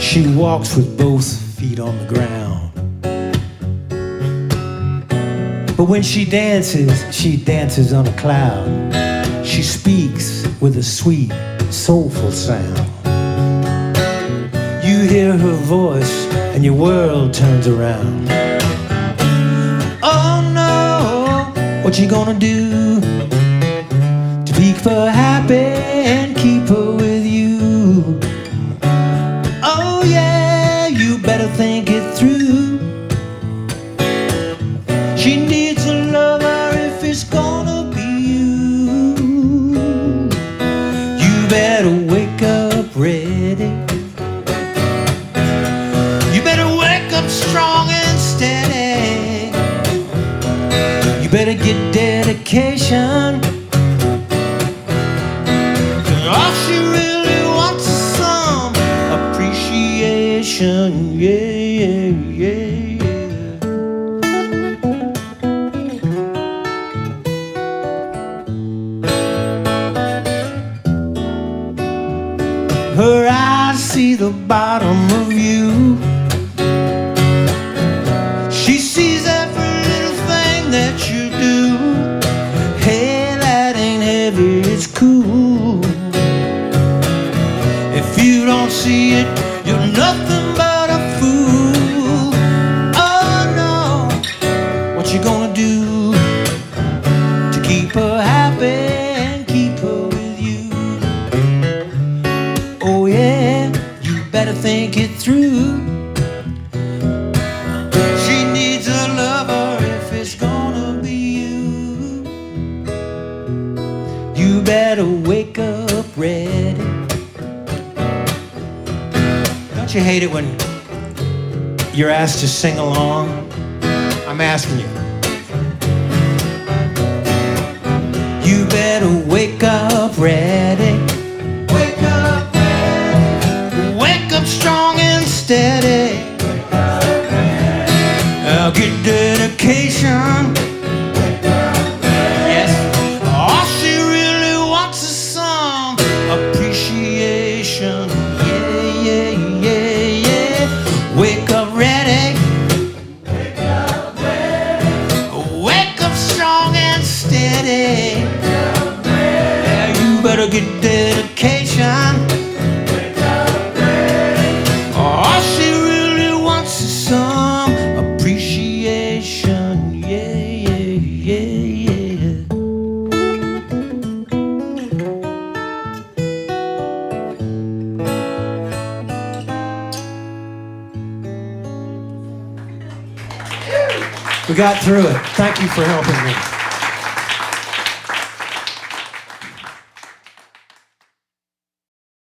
She walks with both feet on the ground. But when she dances on a cloud. She speaks with a sweet, soulful sound. You hear her voice and your world turns around. Oh no, what you gonna do to keep her happy and keep her with you? Oh yeah, you better think it through. She needs a lover if it's gonna be you. You better wake up ready. You better wake up strong and steady. You better get dedication. 'Cause all she really wants is some appreciation. Yeah, yeah, yeah. Her eyes see the bottom of you. She sees every little thing that you do. Hey, that ain't heavy, it's cool. If you don't see it, you're nothing but a fool. Oh no, what you gonna do to keep her happy and keep her with you? Oh yeah, you better think it through. She needs a lover if it's gonna be you. You better wake up ready. Don't you hate it when you're asked to sing along? I'm asking you. You better wake up ready. Wake up ready. Wake up strong and steady. I'll get dedication. Yes. All she really wants is some appreciation. Yeah, yeah, yeah, yeah. Wake up ready. Wake up ready. Wake up strong and steady. Yeah, you better get dedication. All she really wants is some appreciation. Yeah, yeah, yeah, yeah. We got through it. Thank you for helping me.